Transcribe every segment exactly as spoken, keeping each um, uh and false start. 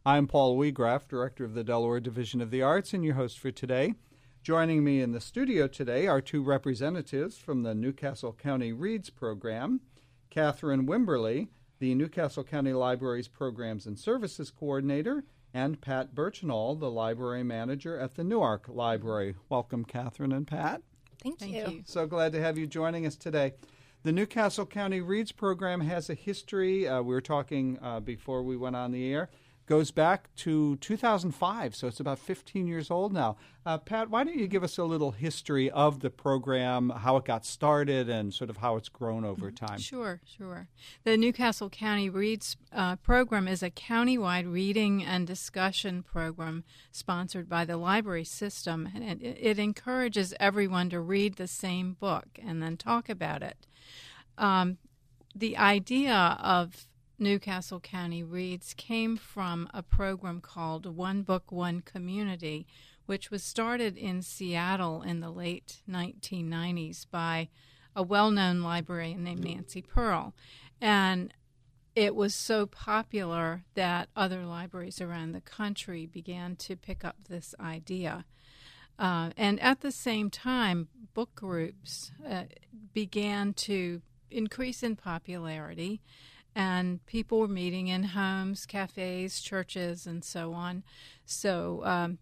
I'm Paul Weagraff, Director of the Delaware Division of the Arts, and your host for today. Joining me in the studio today are two representatives from the Newcastle County Reads program, Catherine Wimberly, the Newcastle County Library's Programs and Services Coordinator, and Pat Birchnall, the Library Manager at the Newark Library. Welcome, Catherine and Pat. Thank, Thank you. you. So glad to have you joining us today. The Newcastle County Reads program has a history. Uh, we were talking uh, before we went on the air. Goes back to two thousand five, so it's about fifteen years old now. Uh, Pat, why don't you give us a little history of the program, how it got started, and sort of how it's grown over time? Sure, sure. The Newcastle County Reads uh, program is a countywide reading and discussion program sponsored by the library system, and it, it encourages everyone to read the same book and then talk about it. Um, the idea of Newcastle County Reads came from a program called One Book, One Community, which was started in Seattle in the late nineteen nineties by a well-known librarian named Nancy Pearl. And it was so popular that other libraries around the country began to pick up this idea. Uh, and at the same time, book groups uh, began to increase in popularity, and people were meeting in homes, cafes, churches, and so on. So um,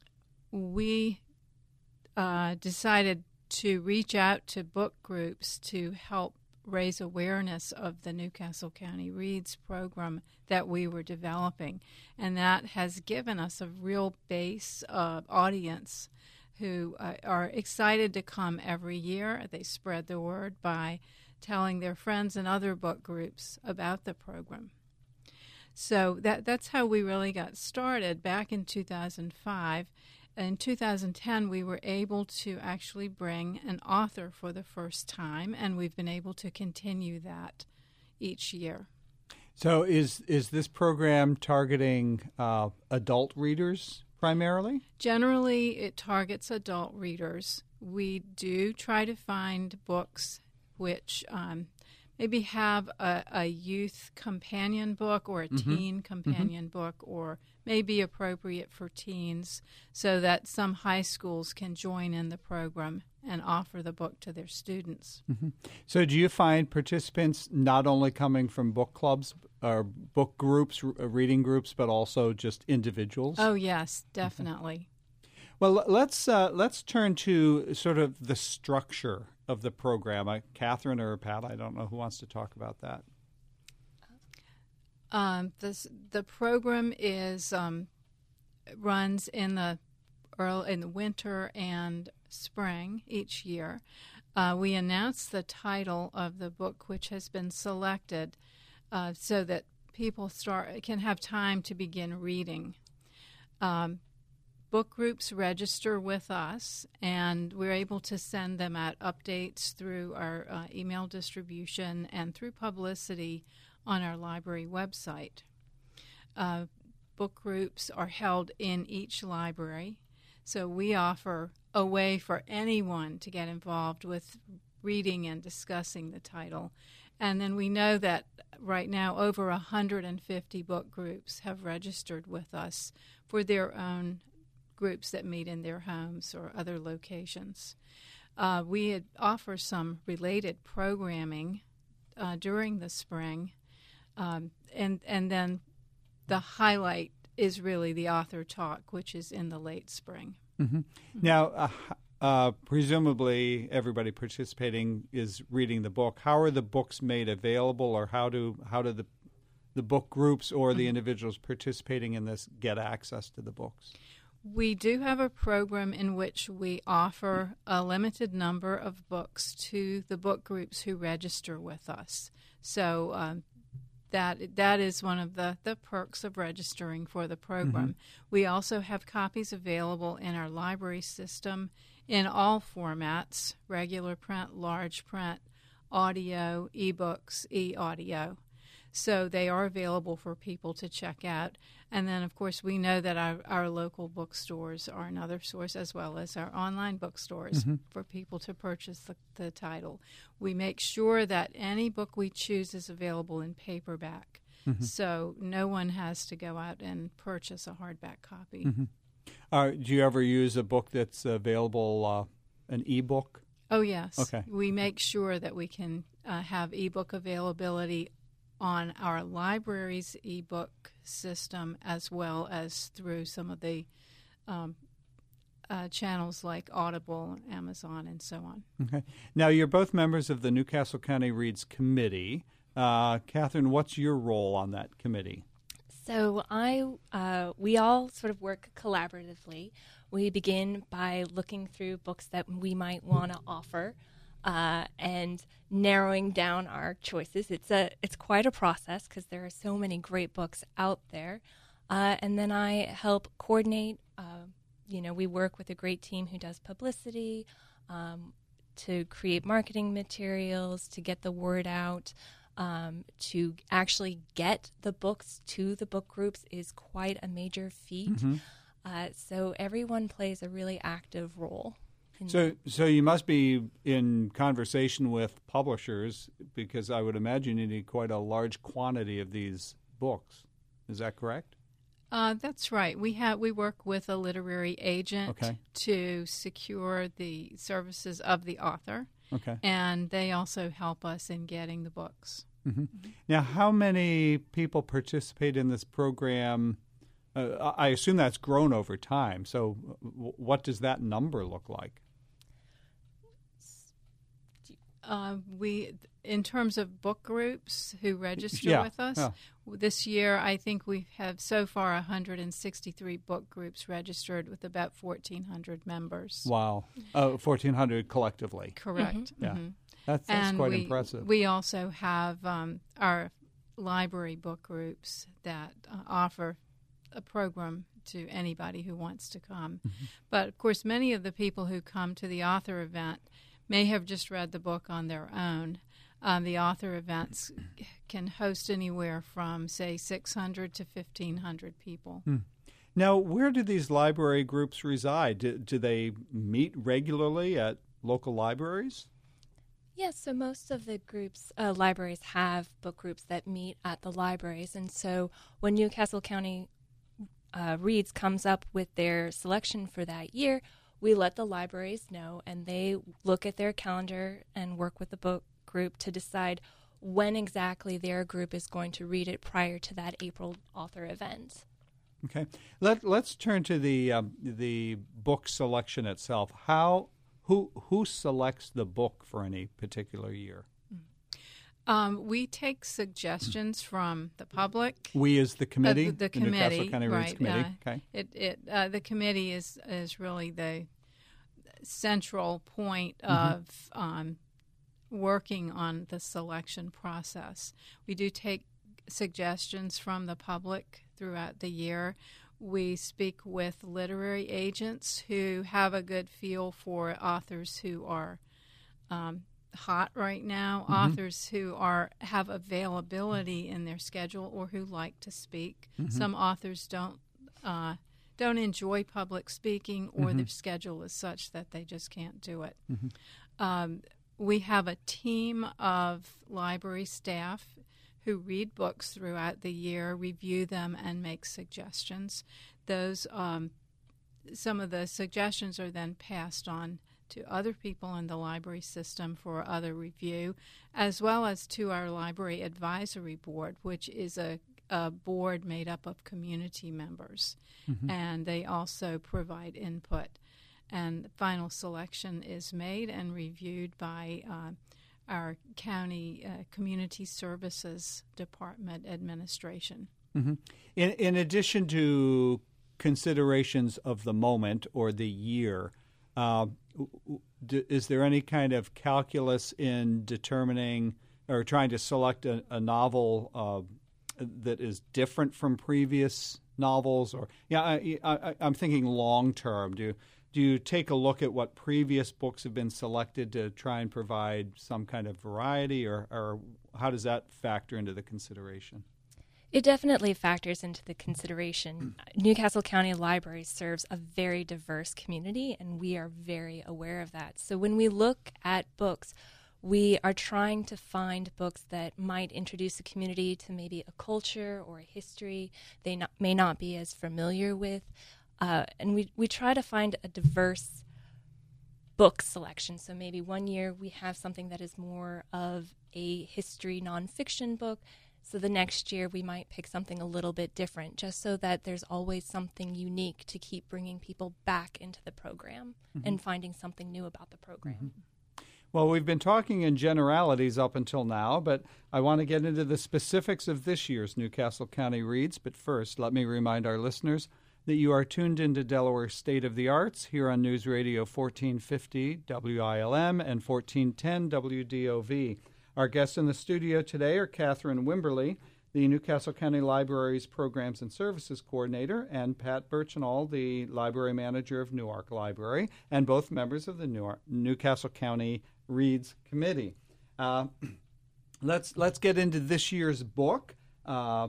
we uh, decided to reach out to book groups to help raise awareness of the Newcastle County Reads program that we were developing. And that has given us a real base uh, audience who uh, are excited to come every year. They spread the word by telling their friends and other book groups about the program. So that that's how we really got started back in two thousand five. In two thousand ten, we were able to actually bring an author for the first time, and we've been able to continue that each year. So is is this program targeting uh, adult readers primarily? Generally, it targets adult readers. We do try to find books which um, maybe have a, a youth companion book or a mm-hmm. teen companion mm-hmm. book, or may be appropriate for teens, so that some high schools can join in the program and offer the book to their students. Mm-hmm. So do you find participants not only coming from book clubs or book groups, reading groups, but also just individuals? Oh, yes, definitely. Mm-hmm. Well, let's uh, let's turn to sort of the structure of the program. Uh, Catherine or Pat, I don't know who wants to talk about that. Um, this, the program is um, runs in the early, in the winter and spring each year. Uh, we announce the title of the book which has been selected uh, so that people start can have time to begin reading. Um, Book groups register with us, and we're able to send them out updates through our uh, email distribution and through publicity on our library website. Uh, book groups are held in each library, so we offer a way for anyone to get involved with reading and discussing the title. And then we know that right now over one hundred fifty book groups have registered with us for their own groups that meet in their homes or other locations. Uh, we had offer some related programming uh, during the spring, um, and and then the highlight is really the author talk, which is in the late spring. Mm-hmm. Mm-hmm. Now, uh, uh, presumably everybody participating is reading the book. How are the books made available, or how do how do the the book groups or the mm-hmm. individuals participating in this get access to the books? We do have a program in which we offer a limited number of books to the book groups who register with us. So um, that that is one of the, the perks of registering for the program. Mm-hmm. We also have copies available in our library system in all formats: regular print, large print, audio, ebooks, e-audio. So they are available for people to check out. And then, of course, we know that our, our local bookstores are another source, as well as our online bookstores, mm-hmm. for people to purchase the, the title. We make sure that any book we choose is available in paperback. Mm-hmm. So no one has to go out and purchase a hardback copy. Mm-hmm. Uh, do you ever use a book that's available, uh, an e-book? Oh, yes. Okay. We make sure that we can uh, have e-book availability on our library's e-book system as well as through some of the um, uh, channels like Audible, Amazon, and so on. Okay. Now, you're both members of the Newcastle County Reads Committee. Uh, Catherine, what's your role on that committee? So I, uh, we all sort of work collaboratively. We begin by looking through books that we might want to offer uh, and narrowing down our choices. It's a, it's quite a process because there are so many great books out there. Uh, and then I help coordinate. Uh, you know, we work with a great team who does publicity, um, to create marketing materials, to get the word out. Um, to actually get the books to the book groups is quite a major feat. Mm-hmm. Uh, so everyone plays a really active role. So, so you must be in conversation with publishers because I would imagine you need quite a large quantity of these books. Is that correct? Uh, that's right. We have we work with a literary agent okay. to secure the services of the author. Okay. And they also help us in getting the books. Mm-hmm. Mm-hmm. Now, how many people participate in this program? Uh, I assume that's grown over time. So w- what does that number look like? Uh, we, in terms of book groups who register yeah, with us, yeah. this year I think we have so far one hundred sixty-three book groups registered with about fourteen hundred members. Wow. Uh, fourteen hundred collectively. Correct. Mm-hmm. Yeah. Mm-hmm. That's, that's and quite we, impressive. We also have um, our library book groups that uh, offer a program to anybody who wants to come. Mm-hmm. But, of course, many of the people who come to the author event may have just read the book on their own. Um, the author events can host anywhere from, say, six hundred to fifteen hundred people. Hmm. Now, where do these library groups reside? Do, do they meet regularly at local libraries? Yes, so most of the groups, uh, libraries have book groups that meet at the libraries. And so when Newcastle County uh, Reads comes up with their selection for that year, we let the libraries know, and they look at their calendar and work with the book group to decide when exactly their group is going to read it prior to that April author event. Okay. Let, let's turn to the um, the book selection itself. How who who selects the book for any particular year? Um, we take suggestions from the public. We as the committee, uh, the, the, the committee, Newcastle County right? Reads Committee. Uh, okay. It it uh, the committee is is really the central point mm-hmm. of um, working on the selection process. We do take suggestions from the public throughout the year. We speak with literary agents who have a good feel for authors who are um, hot right now, mm-hmm. authors who are have availability in their schedule or who like to speak. Mm-hmm. Some authors don't uh, don't enjoy public speaking, or mm-hmm. their schedule is such that they just can't do it. Mm-hmm. Um, we have a team of library staff who read books throughout the year, review them, and make suggestions. Those um, some of the suggestions are then passed on to other people in the library system for other review, as well as to our library advisory board, which is a, a board made up of community members, mm-hmm. and they also provide input. And the final selection is made and reviewed by uh, our county uh, community services department administration. Mm-hmm. In, in addition to considerations of the moment or the year, uh, d- is there any kind of calculus in determining or trying to select a, a novel uh, that is different from previous novels? Or yeah, I, I, I'm thinking long term. Do Do you take a look at what previous books have been selected to try and provide some kind of variety, or, or how does that factor into the consideration? It definitely factors into the consideration. Newcastle County Library serves a very diverse community, and we are very aware of that. So when we look at books, we are trying to find books that might introduce the community to maybe a culture or a history they not, may not be as familiar with. Uh, and we, we try to find a diverse book selection. So maybe one year we have something that is more of a history nonfiction book. So the next year we might pick something a little bit different, just so that there's always something unique to keep bringing people back into the program mm-hmm. and finding something new about the program. Mm-hmm. Well, we've been talking in generalities up until now, but I want to get into the specifics of this year's Newcastle County Reads. But first, let me remind our listeners that you are tuned into Delaware State of the Arts here on News Radio fourteen fifty W I L M and fourteen ten W D O V. Our guests in the studio today are Catherine Wimberly, the Newcastle County Library's Programs and Services Coordinator, and Pat Birchinall, the Library Manager of Newark Library, and both members of the Newark, Newcastle County Reads Committee. Uh, let's let's get into this year's book. Uh,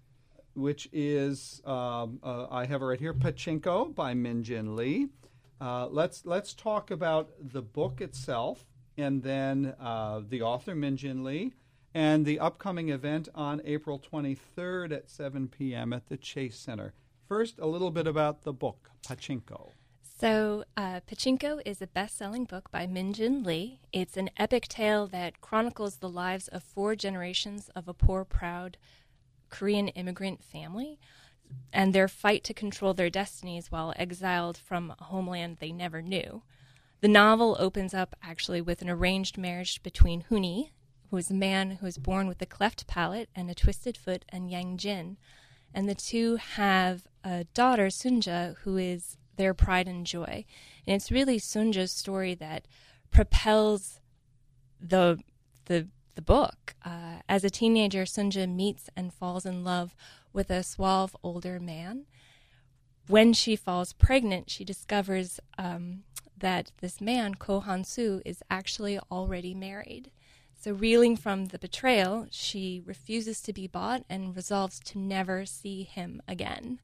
which is, um, uh, I have it right here, Pachinko by Min-Jin Lee. Uh, let's let's talk about the book itself, and then uh, the author, Min-Jin Lee, and the upcoming event on April twenty-third at seven p.m. at the Chase Center. First, a little bit about the book, Pachinko. So, uh, Pachinko is a best-selling book by Min-Jin Lee. It's an epic tale that chronicles the lives of four generations of a poor, proud Korean immigrant family and their fight to control their destinies while exiled from a homeland they never knew. The novel opens up actually with an arranged marriage between Huni, who is a man who is born with a cleft palate and a twisted foot, and Yang Jin. And the two have a daughter, Sunja, who is their pride and joy. And it's really Sunja's story that propels the the the book. Uh, as a teenager, Sunja meets and falls in love with a suave older man. When she falls pregnant, she discovers um, that this man, Ko Han-soo, is actually already married. So reeling from the betrayal, she refuses to be bought and resolves to never see him again.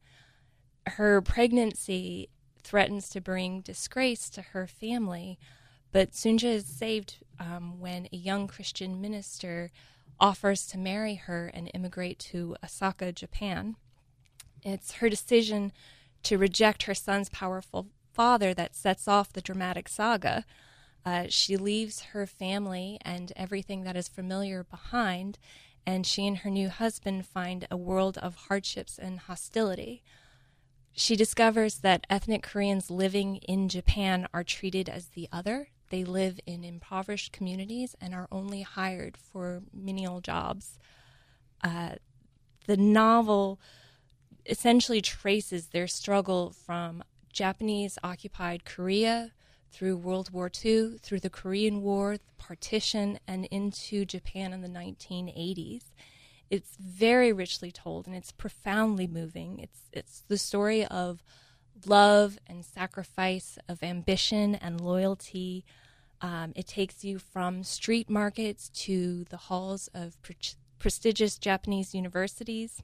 Her pregnancy threatens to bring disgrace to her family, but Sunja is saved um, when a young Christian minister offers to marry her and immigrate to Osaka, Japan. It's her decision to reject her son's powerful father that sets off the dramatic saga. Uh, she leaves her family and everything that is familiar behind, and she and her new husband find a world of hardships and hostility. She discovers that ethnic Koreans living in Japan are treated as the other. They live in impoverished communities and are only hired for menial jobs. Uh, the novel essentially traces their struggle from Japanese-occupied Korea through World War Two, through the Korean War, the partition, and into Japan in the nineteen eighties. It's very richly told, and it's profoundly moving. It's it's the story of love and sacrifice, of ambition and loyalty. Um, it takes you from street markets to the halls of pre- prestigious Japanese universities,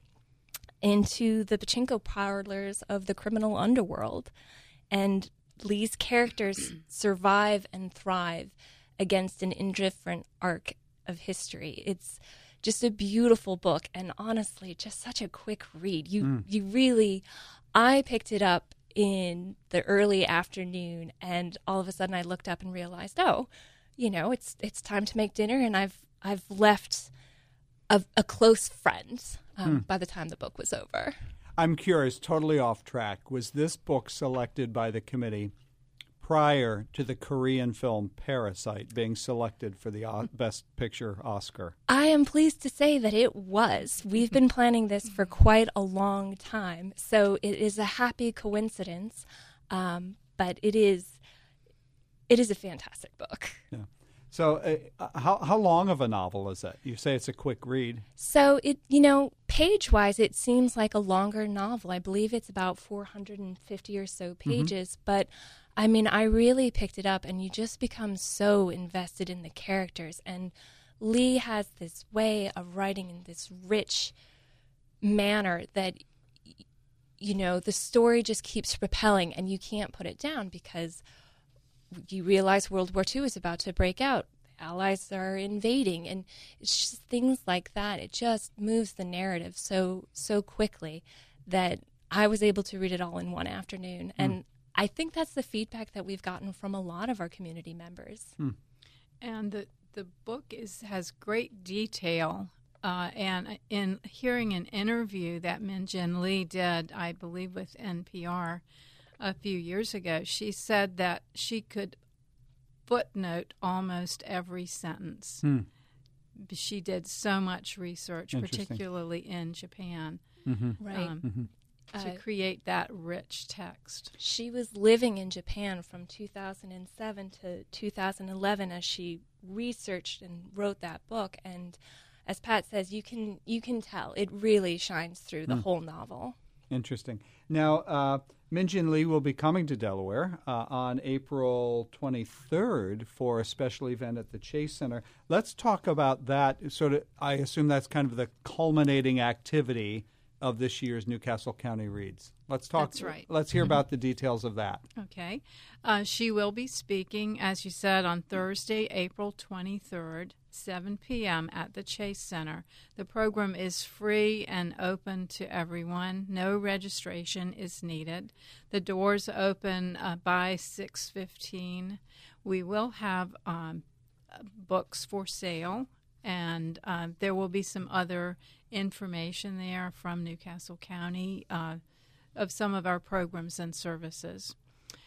into the pachinko parlors of the criminal underworld. And Lee's characters survive and thrive against an indifferent arc of history. It's just a beautiful book, and honestly, just such a quick read. You mm. you really, I picked it up in the early afternoon, and all of a sudden I looked up and realized, oh, you know, it's it's time to make dinner, and I've I've left a, a close friend um, mm. by the time the book was over. I'm curious, totally off track. Was this book selected by the committee prior to the Korean film Parasite being selected for the o- Best Picture Oscar? I am pleased to say that it was. We've been planning this for quite a long time, so it is a happy coincidence, um, but it is it is a fantastic book. Yeah. So uh, how how long of a novel is it? You say it's a quick read. So, it you know, page-wise, it seems like a longer novel. I believe it's about four hundred fifty or so pages, mm-hmm. but I mean, I really picked it up, and you just become so invested in the characters. And Lee has this way of writing in this rich manner that, you know, the story just keeps propelling, and you can't put it down because you realize World War Two is about to break out. allies are invading, and it's just things like that. It just moves the narrative so so quickly that I was able to read it all in one afternoon. Mm. And I think that's the feedback that we've gotten from a lot of our community members. Mm. And the the book is has great detail. Uh, and in hearing an interview that Min Jin Lee did, I believe, with N P R a few years ago, she said that she could footnote almost every sentence. Hmm. She did so much research, particularly in Japan, mm-hmm. right, um, mm-hmm. to uh, create that rich text. She was living in Japan from two thousand seven to two thousand eleven as she researched and wrote that book, and as Pat says, you can you can tell it really shines through the mm. whole novel. Interesting. Now, uh, Min Jin Lee will be coming to Delaware uh, on April twenty-third for a special event at the Chase Center. Let's talk about that. Sort of, I assume that's kind of the culminating activity of this year's Newcastle County Reads. Let's talk. That's right. Let's hear about the details of that. Okay. Uh, she will be speaking, as you said, on Thursday, April twenty-third, seven p.m. at the Chase Center. The program is free and open to everyone. No registration is needed. The doors open uh, by six fifteen. We will have um, books for sale, and uh, there will be some other information there from Newcastle County uh, of some of our programs and services.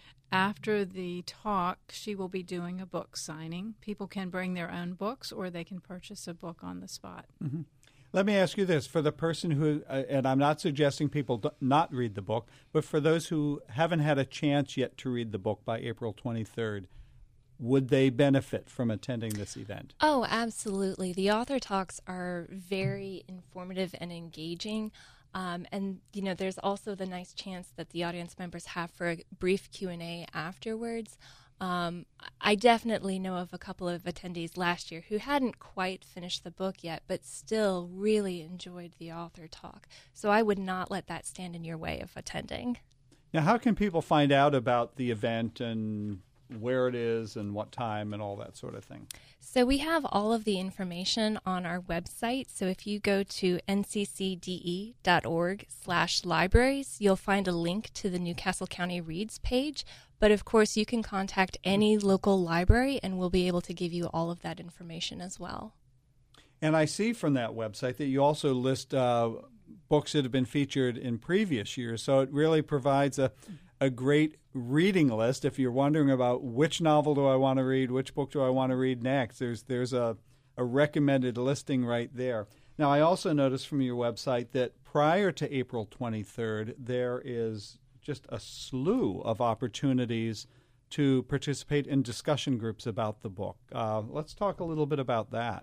After the talk, she will be doing a book signing. People can bring their own books, or they can purchase a book on the spot. Mm-hmm. Let me ask you this. For the person who, uh, and I'm not suggesting people do not read the book, but for those who haven't had a chance yet to read the book by April twenty-third, would they benefit from attending this event? Oh, absolutely. The author talks are very informative and engaging. Um, and, you know, there's also the nice chance that the audience members have for a brief Q and A afterwards. Um, I definitely know of a couple of attendees last year who hadn't quite finished the book yet, but still really enjoyed the author talk. So I would not let that stand in your way of attending. Now, how can people find out about the event and where it is and what time and all that sort of thing? So we have all of the information on our website. So if you go to n c c d e dot org slash libraries, you'll find a link to the Newcastle County Reads page. But of course, you can contact any local library and we'll be able to give you all of that information as well. And I see from that website that you also list uh, books that have been featured in previous years. So it really provides a a great reading list. If you're wondering about which novel do I want to read, which book do I want to read next, there's there's a, a recommended listing right there. Now, I also noticed from your website that prior to April twenty-third, there is just a slew of opportunities to participate in discussion groups about the book. Uh, let's talk a little bit about that.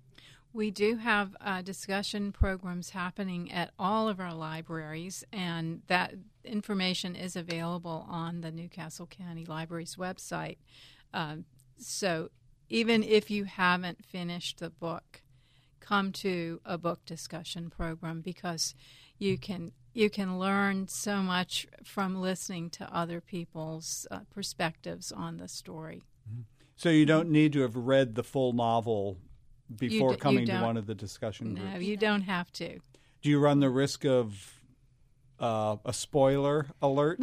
We do have uh, discussion programs happening at all of our libraries, and that information is available on the Newcastle County Library's website. Uh, so even if you haven't finished the book, come to a book discussion program because you can you can learn so much from listening to other people's uh, perspectives on the story. Mm-hmm. So you don't need to have read the full novel before d- coming to one of the discussion no, groups? No, you don't have to. Do you run the risk of uh, a spoiler alert?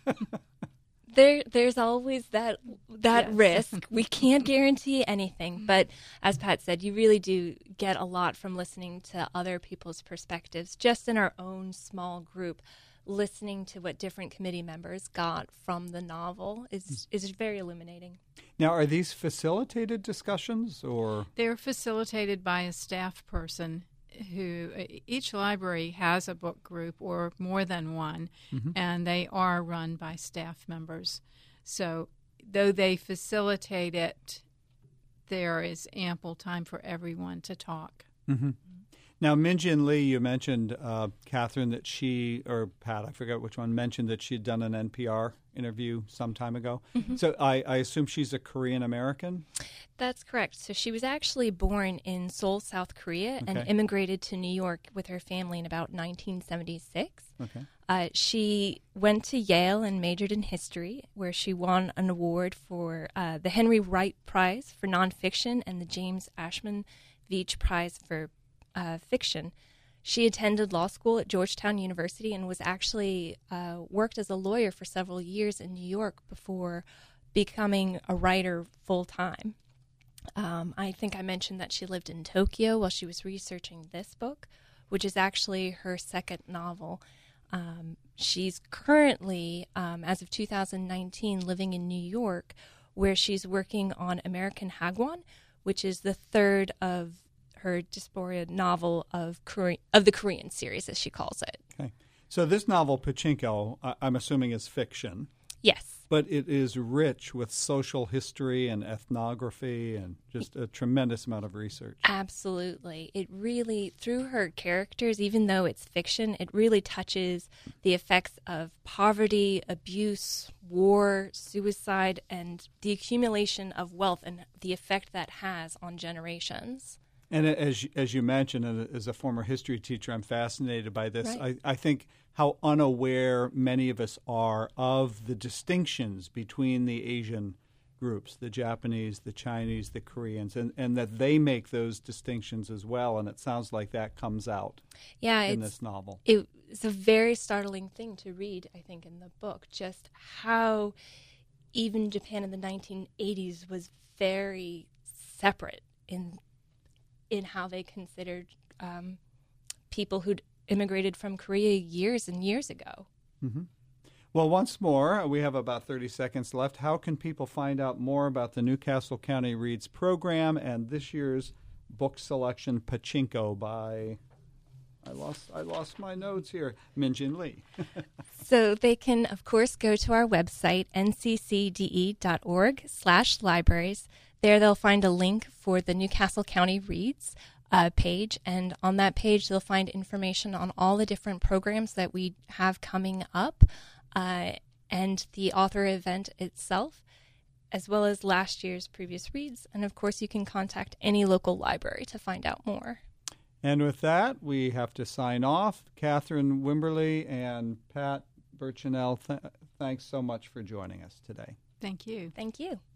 There, there's always that that yes. risk. We can't guarantee anything, but as Pat said, you really do get a lot from listening to other people's perspectives. Just in our own small group, listening to what different committee members got from the novel is is very illuminating. Now, are these facilitated discussions, or they're facilitated by a staff person? Who each library has a book group or more than one, mm-hmm. and they are run by staff members. So though they facilitate it, there is ample time for everyone to talk. Mm-hmm. Now, Min-Jin Lee, you mentioned, uh, Catherine, that she, or Pat, I forget which one, mentioned that she'd done an N P R interview some time ago. Mm-hmm. So I, I assume she's a Korean American? That's correct. So she was actually born in Seoul, South Korea, okay. and immigrated to New York with her family in about nineteen seventy-six. Okay. Uh, she went to Yale and majored in history, where she won an award for uh, the Henry Wright Prize for nonfiction and the James Ashman Veitch Prize for uh, fiction. She attended law school at Georgetown University and was actually uh, worked as a lawyer for several years in New York before becoming a writer full time. Um, I think I mentioned that she lived in Tokyo while she was researching this book, which is actually her second novel. Um, she's currently, um, as of two thousand nineteen, living in New York, where she's working on American Hagwon, which is the third of her dysphoria novel of Korean, of the Korean series, as she calls it. Okay. So this novel, Pachinko, I- I'm assuming is fiction. Yes. But it is rich with social history and ethnography and just a tremendous amount of research. Absolutely. It really, through her characters, even though it's fiction, it really touches the effects of poverty, abuse, war, suicide, and the accumulation of wealth and the effect that has on generations. And as as you mentioned, and as a former history teacher, I'm fascinated by this. Right. I, I think how unaware many of us are of the distinctions between the Asian groups, the Japanese, the Chinese, the Koreans, and, and that they make those distinctions as well. And it sounds like that comes out yeah, in it's, this novel. It, it's a very startling thing to read, I think, in the book, just how even Japan in the nineteen eighties was very separate in in how they considered um, people who'd immigrated from Korea years and years ago. Mm-hmm. Well, once more, we have about thirty seconds left. How can people find out more about the Newcastle County Reads program and this year's book selection, Pachinko, by, I lost I lost my notes here, Min-Jin Lee? So they can, of course, go to our website, n c c d e dot org slash libraries. There they'll find a link for the Newcastle County Reads uh, page, and on that page they'll find information on all the different programs that we have coming up uh, and the author event itself, as well as last year's previous reads. And of course you can contact any local library to find out more. And with that, we have to sign off. Catherine Wimberly and Pat Burchinell, th- thanks so much for joining us today. Thank you. Thank you.